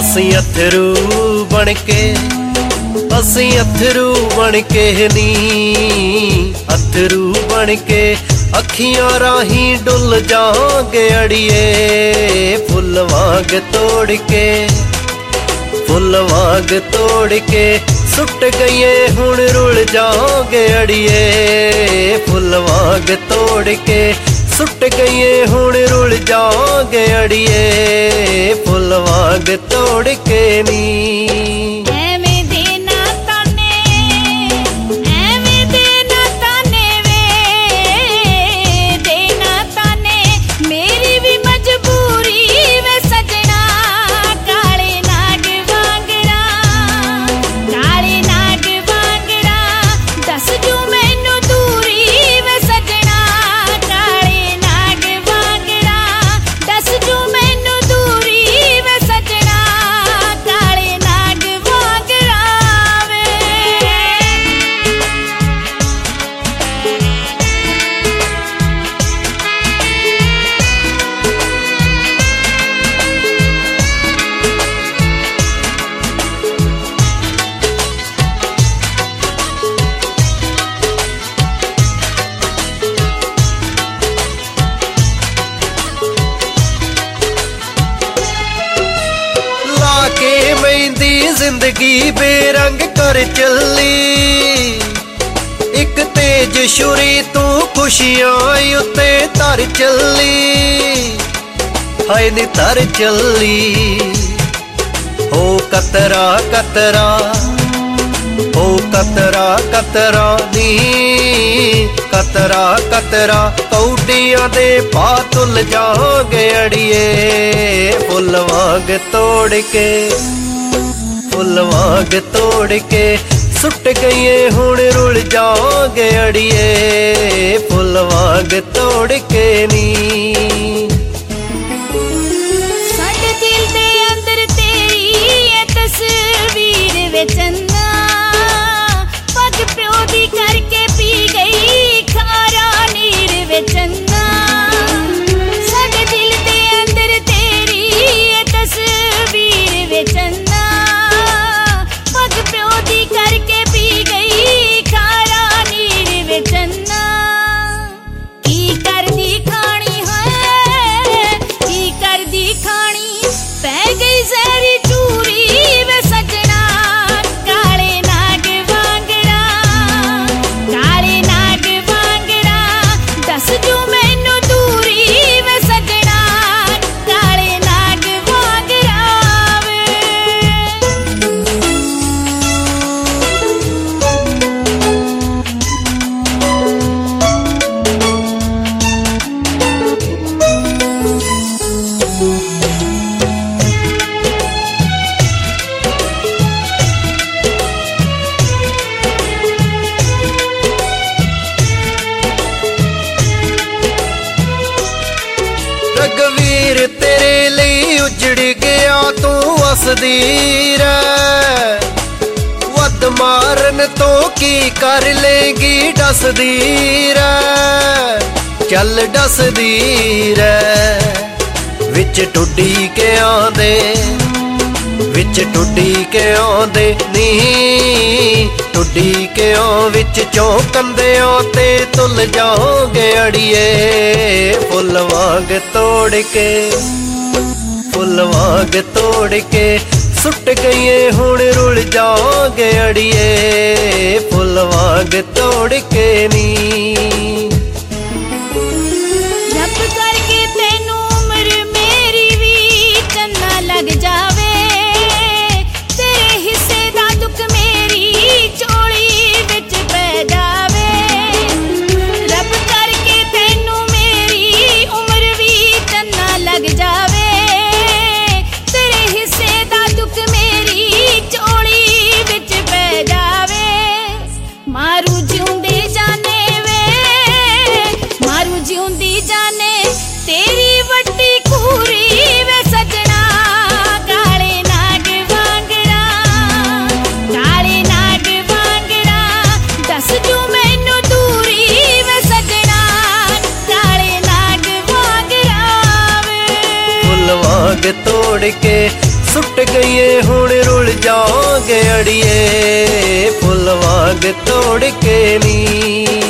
ਅਸੀਂ ਅਥਰੂ ਬਣ ਕੇ ਨੀ ਅਥਰੂ ਬਣ ਕੇ ਅੱਖੀਆਂ ਰਾਹੀਂ ਡੁੱਲ ਜਾਵਾਂਗੇ ਅੜੀਏ ਫੁੱਲ ਵਾਂਗ ਤੋੜ ਕੇ ਸੁੱਟ ਗਈਏ ਹੁਣ ਰੁਲ ਜਾਵਾਂਗੇ ਅੜੀਏ ਫੁੱਲ ਵਾਂਗ ਤੋੜ ਕੇ ਸੁੱਟ ਗਈਏ ਹੁਣ ਰੁਲ ਜਾਵਾਂਗੇ ਅੜੀਏ ਫੁੱਲ ਵਾਂਗ ਤੋੜ ਕੇ ਨੀ ਕੇ ਮਹਿੰਦੀ ਜ਼ਿੰਦਗੀ ਬੇਰੰਗ ਕਰ ਚੱਲੀ ਇੱਕ ਤੇਜ ਛੁਰੀ ਤੂੰ ਖੁਸ਼ੀਆਂ ਉੱਤੇ ਧਰ ਚੱਲੀ ਹਾਏ ਨੀ ਧਰ ਚੱਲੀ ਹੋ ਕਤਰਾ ਨੀ ਕਤਰਾ ਕੌਡੀਆਂ ਦੇ ਪਾ ਤੁਲ ਜਾਵਾਂਗੇ ਅੜੀਏ ਫੁੱਲ ਵਾਂਗ ਤੋੜ ਕੇ ਸੁੱਟ ਗਈਏ ਹੁਣ ਰੁਲ ਜਾਵਾਂਗੇ ਅੜੀਏ ਫੁੱਲ ਵਾਂਗ ਤੋੜ ਕੇ ਨੀ ਸਾਡੇ ਦਿਲ ਦੇ ਅੰਦਰ ਤੇਰੀ ਇਹ ਤਸਵੀਰ ਵਿੱਚ ਪੱਗ ਪਿਓ ਦੀ ਕਰਕੇ ਪੀ ਗਈ ਖਾਰਾ ਨੀਰ ਵਿੱਚ ਸਾਡੇ ਦਿਲ ਦੇ ਅੰਦਰ ਤੇਰੀ ਇਹ ਤਸਵੀਰ ਵਿੱਚ ਪੱਗ ਪਿਓ ਦੀ ਕਰਕੇ ਪੀ ਗਈ ਖਾਰਾ ਨੀਰ ਵਿੱਚ ਕੀ ਕਰਦੀ ਖਾਣੀ ਹੈ ਕੀ ਕਰਦੀ ਖਾਣੀ ਪੈ ਗਈ ਜ਼ਹਿਰੀ ਚੂਰੀ ਵੇ ਸਜਣਾ ਕਾਲੇ ਨਾਗ ਵਾਂਗੜਾ ਦੱਸ ਜੂ ਮੈਨੂੰ ਦੂਰੀ ਵੇ ਸਜਣਾ ਕਾਲੇ ਨਾਗ ਵਾਂਗੜਾ ਵੇ ਰਘਵੀਰ ਤੇਰੇ ਲਈ ਉਜੜ ਗਿਆ ਤੂੰ ਵਸਦੀ ਰਹਿ ਵੱਧ ਮਾਰਨ ਤੋਂ ਕੀ ਕਰ ਲੇਗੀ ਡਸਦੀ ਰਹਿ ਚੱਲ ਡਸਦੀ ਰਹਿ ਵਿੱਚ ਟੁੱਡੀ ਕੇ ਆਉਂਦੇ ਨੀ ਟੁੱਡੀ ਕੇ ਵਿੱਚ ਚੌਂਕੰਦਿਆਂ ਤੇ ਤੁਲ ਜਾਓਗੇ ਅੜੀਏ ਫੁੱਲ ਵਾਂਗ ਤੋੜ ਕੇ ਸੁੱਟ ਗਈਏ ਹੁਣ ਰੁਲ ਜਾਓਗੇ ਅੜੀਏ ਫੁੱਲ ਵਾਂਗ ਤੋੜ ਕੇ ਨੀ ਰੱਬ ਕਰਕੇ ਤੈਨੂੰ ਉਮਰ ਮੇਰੀ ਵੀ ਚੰਨਾ ਲੱਗ ਜਾਵੇ ਤੇਰੇ ਹਿੱਸੇ ਦਾ ਦੁੱਖ ਮੇਰੀ ਝੋਲੀ ਵਿੱਚ ਪੈ ਜਾਵੇ ਰੱਬ ਕਰਕੇ ਤੈਨੂੰ ਮੇਰੀ ਉਮਰ ਵੀ ਚੰਨਾ ਲੱਗ ਜਾਵੇ ਤੇਰੇ ਹਿੱਸੇ ਦਾ ਦੁੱਖ ਮੇਰੀ ਝੋਲੀ ਵਿੱਚ ਪੈ ਜਾਵੇ ਮਾਰੂ ਜਿਉਂਦੀ ਜਾਨੇ ਤੇਰੀ ਵੱਡੀ ਖੂਰੀ ਵੇ ਸਜਣਾ ਕਾਲੇ ਨਾਗ ਵਾਂਗੜਾ ਦੱਸ ਜੂ ਮੈਨੂੰ ਦੂਰੀ ਵੇ ਸਜਣਾ ਕਾਲੇ ਨਾਗ ਵਾਂਗੜਾ ਵੇ ਫੁੱਲ ਵਾਂਗ ਤੋੜ ਕੇ ਸੁੱਟ ਗਈਏ ਹੁਣ ਰੁਲ ਜਾਵਾਂਗੇ ਅੜੀਏ ਫੁੱਲ ਵਾਂਗ ਤੋੜ ਕੇ ਨੀ।